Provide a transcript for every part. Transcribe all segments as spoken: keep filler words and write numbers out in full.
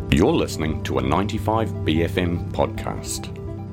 You're listening to a ninety-five B F M podcast.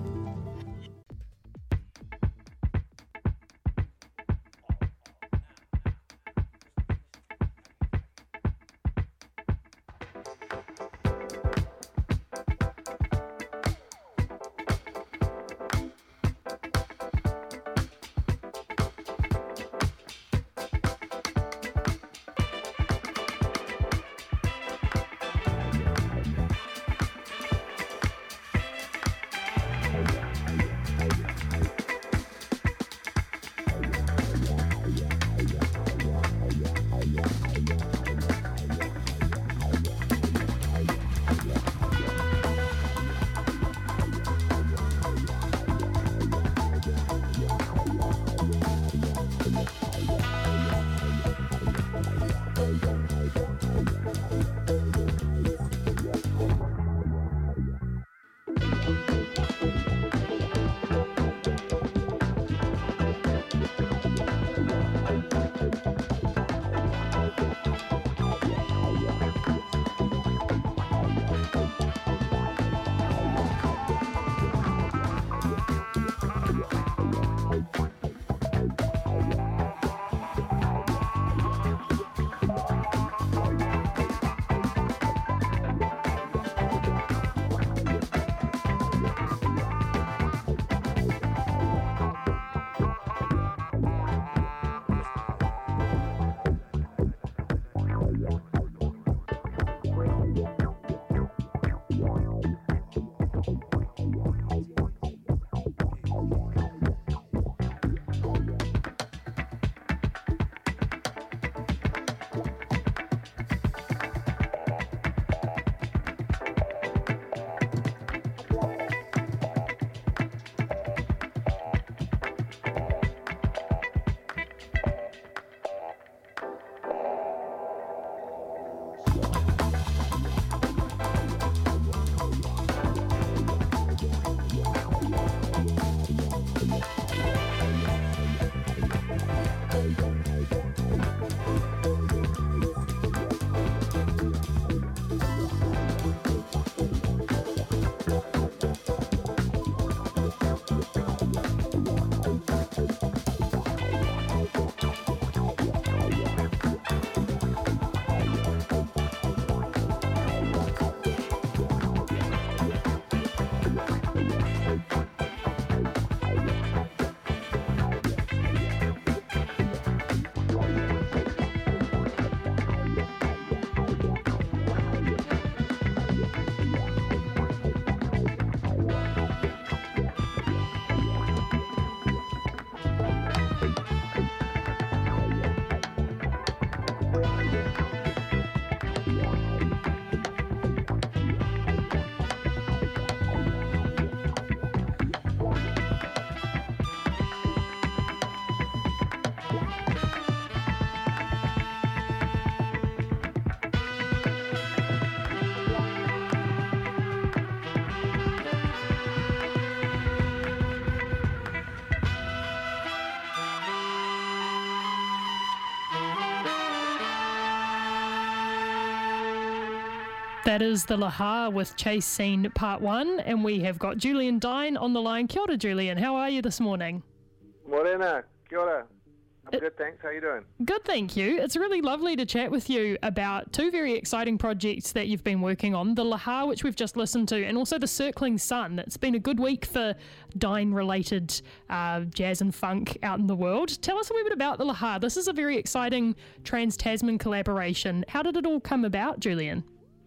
That is the Laha with Chase Scene Part one, and we have got Julian Dine on the line. Kia ora, Julian. How are you this morning? Morena, kia ora. I'm it, good, thanks. How are you doing? Good, thank you. It's really lovely to chat with you about two very exciting projects that you've been working on, the Laha, which we've just listened to, and also the Circling Sun. It's been a good week for Dine-related uh, jazz and funk out in the world. Tell us a wee bit about the Laha. This is a very exciting Trans-Tasman collaboration. How did it all come about, Julian?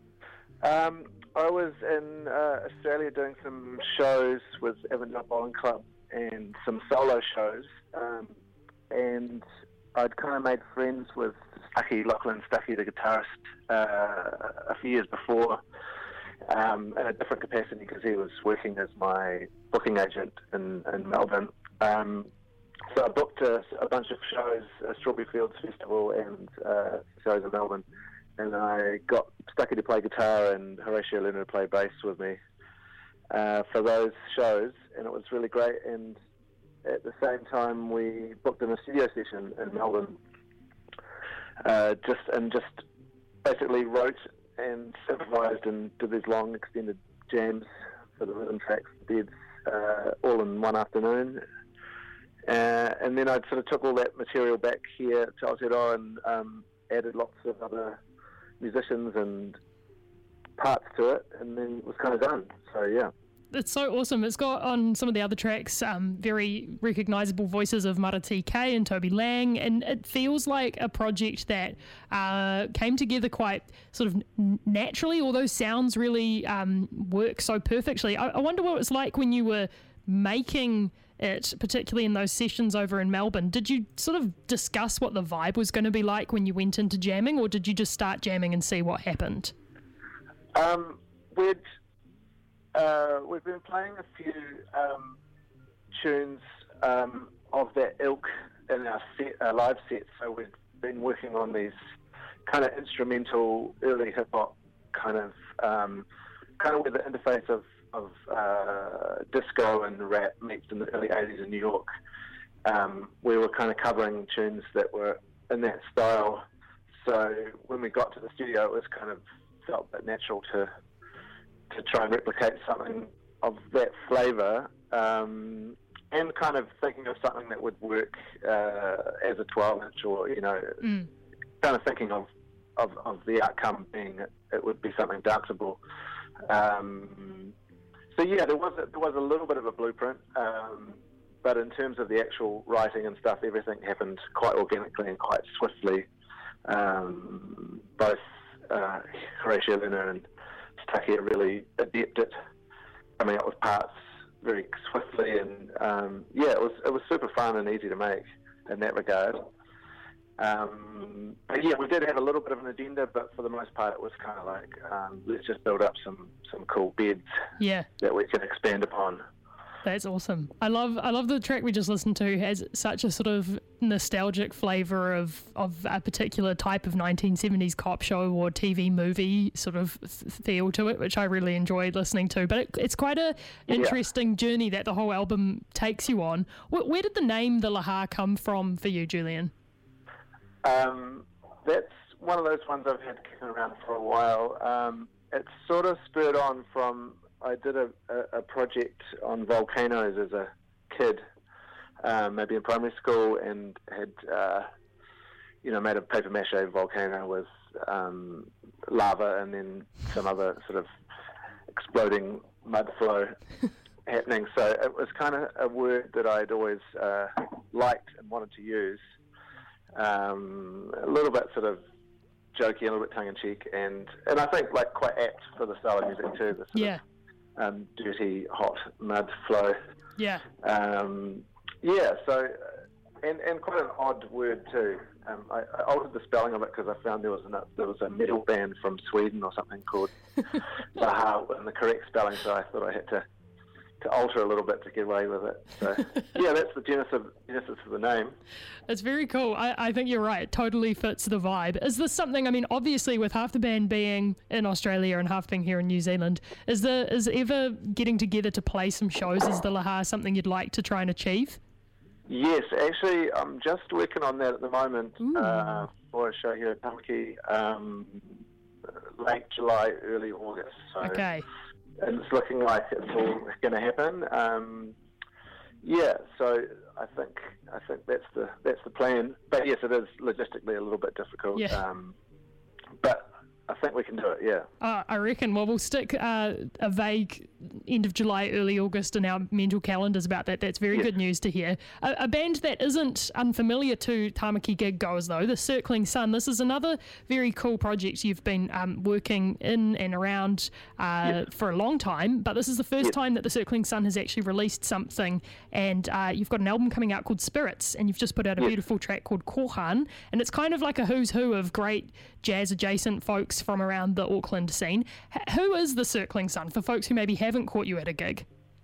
Um, I was in uh, Australia doing some shows with Avondale Bowling Club and some solo shows, um, and I'd kind of made friends with Stucky, Lachlan Stucky, the guitarist, uh, a few years before, um, in a different capacity because he was working as my booking agent in, in Melbourne. Um, so I booked a, a bunch of shows, a Strawberry Fields Festival and uh, shows in Melbourne. And I got Stucky to play guitar and Horatio Luna to play bass with me uh, for those shows, and it was really great. And at the same time, we booked in a studio session in Melbourne, uh, just and just basically wrote and improvised and did these long extended jams for the rhythm tracks, beds, uh, all in one afternoon. Uh, and then I sort of took all that material back here to Aotearoa and um, added lots of other musicians and parts to it, and then it was kind of done. So yeah. It's so awesome. It's got on some of the other tracks um, very recognisable voices of Mara T K and Toby Lang, and it feels like a project that uh, came together quite sort of naturally, although sounds really um, work so perfectly. I, I wonder what it was like when you were making it, particularly in those sessions over in Melbourne. Did you sort of discuss what the vibe was going to be like when you went into jamming, or did you just start jamming and see what happened? Um, we'd... Uh, we've been playing a few um, tunes um, of that ilk in our, set, our live sets, so we've been working on these kind of instrumental, early hip-hop kind of, um, kind of with the interface of, of uh, disco and rap meets in the early eighties in New York. Um, we were kind of covering tunes that were in that style, so when we got to the studio it was kind of felt a bit natural to to try and replicate something of that flavour, um, and kind of thinking of something that would work uh, as a twelve inch, or, you know, mm. kind of thinking of, of, of the outcome being that it would be something danceable. Um, so yeah, there was, a, there was a little bit of a blueprint, um, but in terms of the actual writing and stuff, everything happened quite organically and quite swiftly. Um, both uh, Horatio Luna and Taki are really adept at coming up with parts very swiftly, and um, yeah, it was it was super fun and easy to make in that regard. Um, but yeah, we did have a little bit of an agenda, but for the most part, it was kind of like um, let's just build up some, some cool beds yeah. that we can expand upon. That's awesome. I love I love the track we just listened to. Has such a sort of nostalgic flavour of, of a particular type of nineteen seventies cop show or T V movie sort of feel to it, which I really enjoyed listening to. But it, it's quite a interesting yeah. journey that the whole album takes you on. Where, where did the name The Laha come from for you, Julian? Um, that's one of those ones I've had kicking around for a while. Um, it's sort of spurred on from... I did a, a, a project on volcanoes as a kid, um, maybe in primary school, and had, uh, you know, made a paper mache volcano with um, lava and then some other sort of exploding mud flow happening. So it was kind of a word that I'd always uh, liked and wanted to use. Um, a little bit sort of jokey, a little bit tongue-in-cheek, and, and I think like quite apt for the style of music too. The sort yeah. of, Um, dirty, hot mud flow. Yeah. Um, yeah, so, and, and quite an odd word too. Um, I, I altered the spelling of it because I found there was, an, there was a metal band from Sweden or something called Laha in the correct spelling, so I thought I had to, to alter a little bit to get away with it. So, yeah, that's the genesis of, genesis of the name. It's very cool. I, I think you're right. It totally fits the vibe. Is this something, I mean, obviously with half the band being in Australia and half being here in New Zealand, is there is ever getting together to play some shows as the Laha something you'd like to try and achieve? Yes, actually, I'm just working on that at the moment uh, for a show here at Tamaki, um, late July, early August. So, okay. And it's looking like it's all going to happen. Um, yeah, so I think I think that's the that's the plan. But yes, it is logistically a little bit difficult. Yeah. Um, but I think we can do it, yeah. Uh, I reckon. Well, we'll stick uh, a vague end of July, early August in our mental calendars about that. That's very yes. good news to hear. A, a band that isn't unfamiliar to Tamaki gig goers, though, The Circling Sun. This is another very cool project you've been um, working in and around uh, yes. for a long time, but this is the first yes. time that The Circling Sun has actually released something, and uh, you've got an album coming out called Spirits, and you've just put out a yes. beautiful track called Kohan, and it's kind of like a who's who of great jazz-adjacent folks from around the Auckland scene. H- who is The Circling Sun, for folks who maybe haven't caught you at a gig?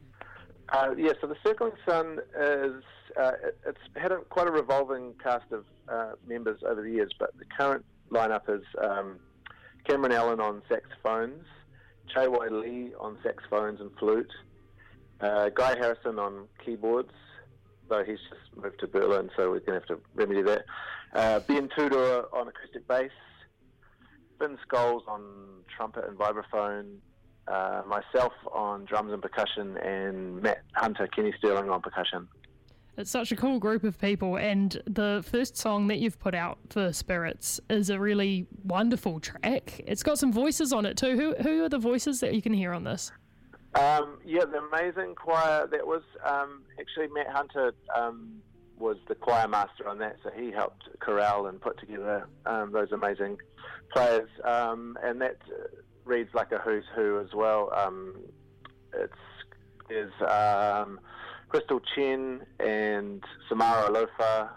Uh, yeah, so The Circling Sun is, uh, it, it's had a, quite a revolving cast of uh, members over the years, but the current lineup is um, Cameron Allen on saxophones, Chaewai Lee on saxophones and flute, uh, Guy Harrison on keyboards, though he's just moved to Berlin, so we're going to have to remedy that, uh, Ben Tudor on acoustic bass, Ben Scholes on trumpet and vibraphone, uh, myself on drums and percussion, and Matt Hunter, Kenny Sterling on percussion. It's such a cool group of people, and the first song that you've put out for Spirits is a really wonderful track. It's got some voices on it too. Who who are the voices that you can hear on this? Um, yeah, the amazing choir. That was um, actually Matt Hunter um, was the choir master on that, so he helped chorale and put together um, those amazing players. Um, and that reads like a who's who as well. Um, it's is um, Crystal Chen and Samara Alofa,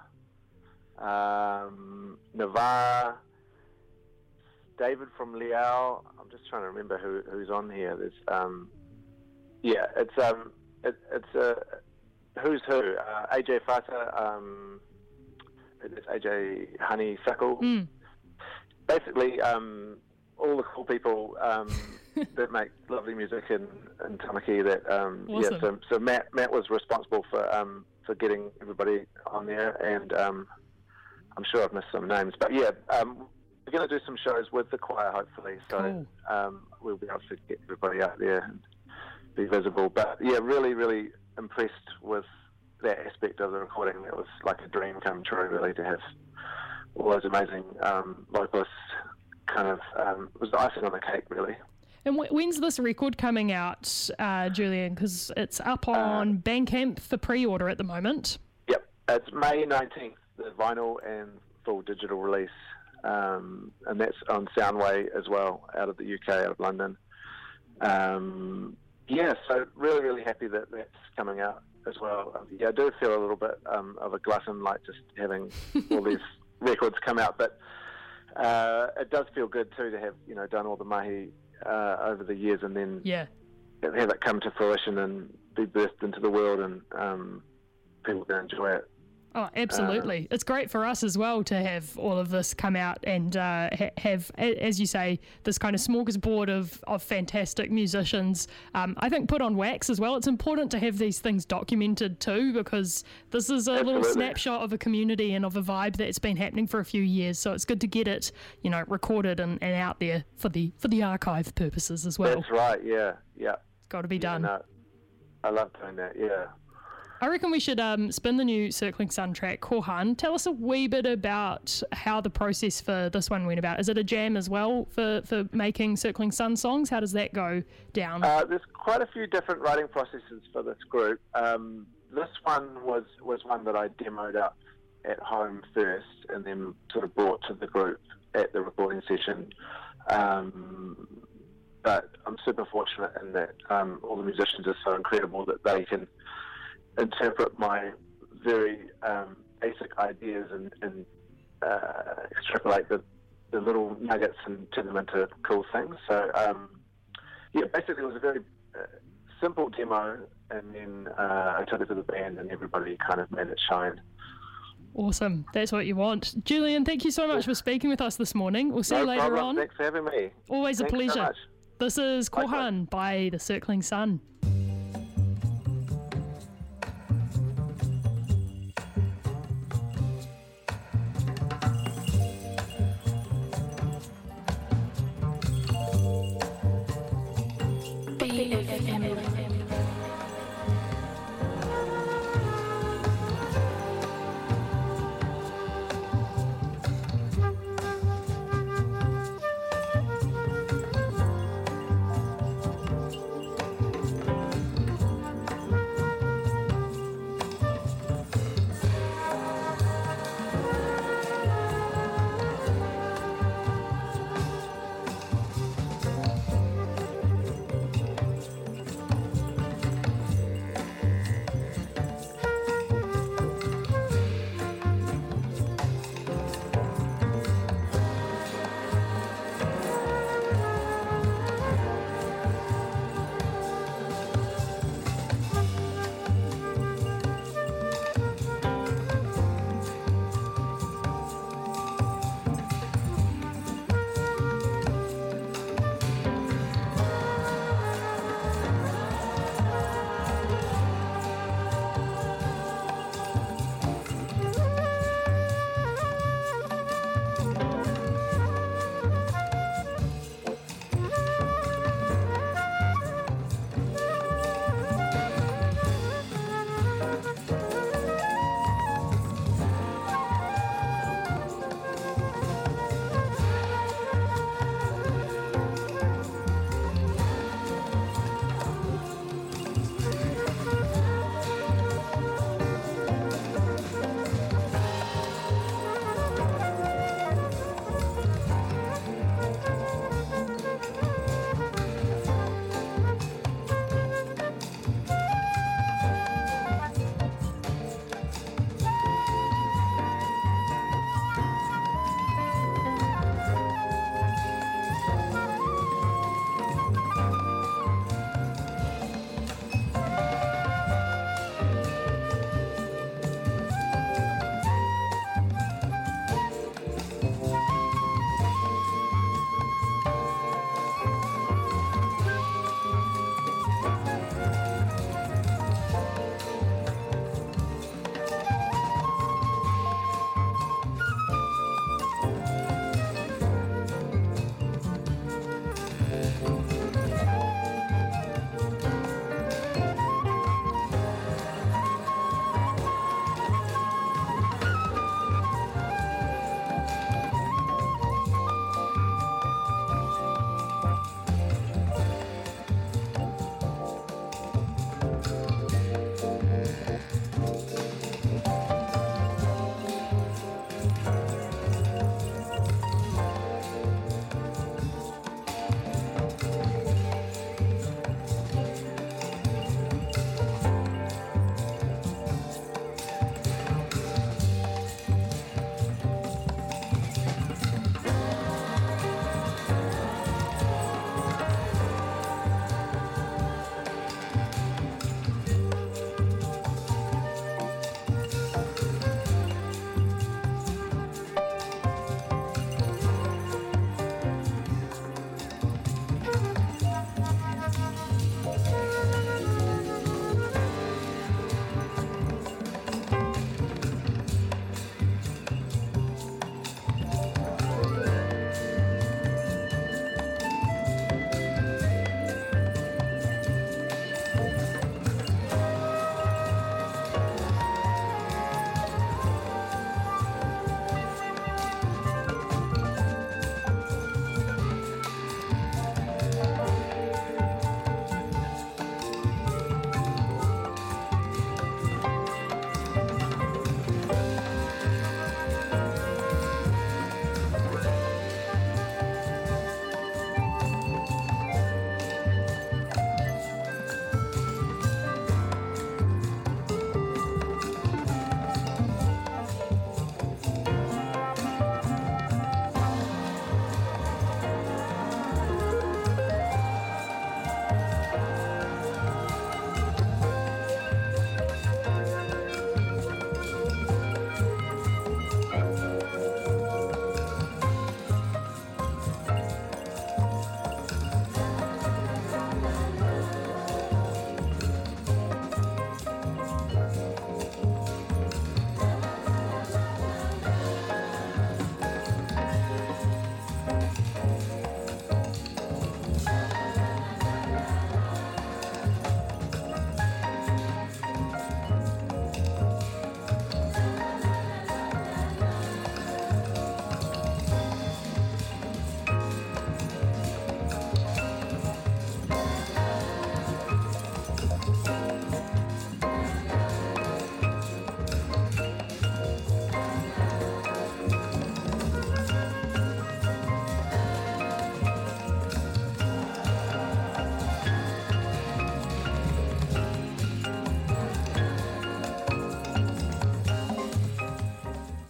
um, Navarre, David from Liao. I'm just trying to remember who, who's on here. There's um, yeah, it's um, it, it's a who's who. Uh, A J Fata, um, it's A J Honeysuckle. Mm. Basically, um, all the cool people um, that make lovely music in, in Tamaki. That um, awesome. yeah. So, so Matt Matt was responsible for um, for getting everybody on there, and um, I'm sure I've missed some names, but yeah. Um, we're going to do some shows with the choir, hopefully, so cool. um, we'll be able to get everybody out there and be visible. But yeah, really, really impressed with that aspect of the recording. It was like a dream come true, really, to have all those amazing um, vocalists. Kind of um, it was the icing on the cake, really. And wh- when's this record coming out, uh, Julian? Because it's up on uh, Bandcamp for pre-order at the moment. Yep, it's May nineteenth, the vinyl and full digital release. Um, and that's on Soundway as well, out of the U K, out of London. Um, yeah, so really, really happy that that's coming out as well. Um, yeah, I do feel a little bit um, of a glutton, like just having all these records come out, but uh, it does feel good too to have, you know, done all the mahi uh, over the years and then yeah. have it come to fruition and be birthed into the world, and um, people can enjoy it. Oh, absolutely. Uh, it's great for us as well to have all of this come out and uh, ha- have, as you say, this kind of smorgasbord of, of fantastic musicians. Um, I think put on wax as well. It's important to have these things documented too, because this is a absolutely. little snapshot of a community and of a vibe that's been happening for a few years. So it's good to get it, you know, recorded and, and out there for the for the archive purposes as well. That's right. Yeah, yeah. It's got to be yeah, done. No, I love doing that. Yeah. I reckon we should um, spin the new Circling Sun track, Kohan. Tell us a wee bit about how the process for this one went about. Is it a jam as well for, for making Circling Sun songs? How does that go down? Uh, there's quite a few different writing processes for this group. Um, this one was, was one that I demoed up at home first and then sort of brought to the group at the recording session. Um, but I'm super fortunate in that um, all the musicians are so incredible that they can interpret my very um, basic ideas and, and uh, extrapolate the, the little nuggets and turn them into cool things. So, um, yeah, basically it was a very uh, simple demo, and then uh, I took it to the band and everybody kind of made it shine. Awesome. That's what you want. Julian, thank you so much for speaking with us this morning. We'll see no you later problem. on. Thanks for having me. Always Thanks a pleasure. So much. This is Kohan by the Circling Sun. B F M.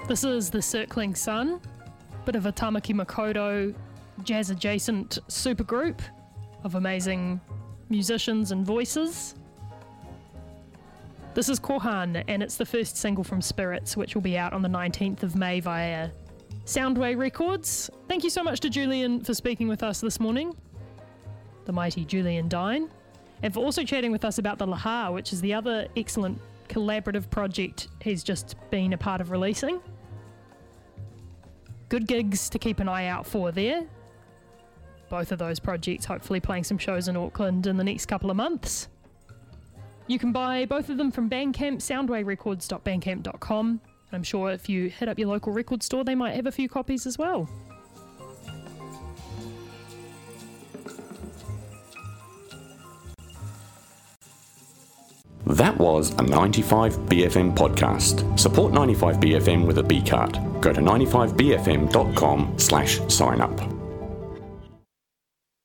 This is The Circling Sun, bit of a Tamaki Makaurau jazz-adjacent supergroup of amazing musicians and voices. This is Kohan, and it's the first single from Spirits, which will be out on the nineteenth of May via Soundway Records. Thank you so much to Julian for speaking with us this morning, the mighty Julian Dine, and for also chatting with us about the Laha, which is the other excellent collaborative project he's just been a part of releasing. Good gigs to keep an eye out for there. Both of those projects hopefully playing some shows in Auckland in the next couple of months. You can buy both of them from Bandcamp, soundway records dot bandcamp dot com. I'm sure if you hit up your local record store, they might have a few copies as well. That was a ninety-five B F M podcast. Support ninety-five B F M with a B card. Go to ninety-five b f m dot com slash sign up.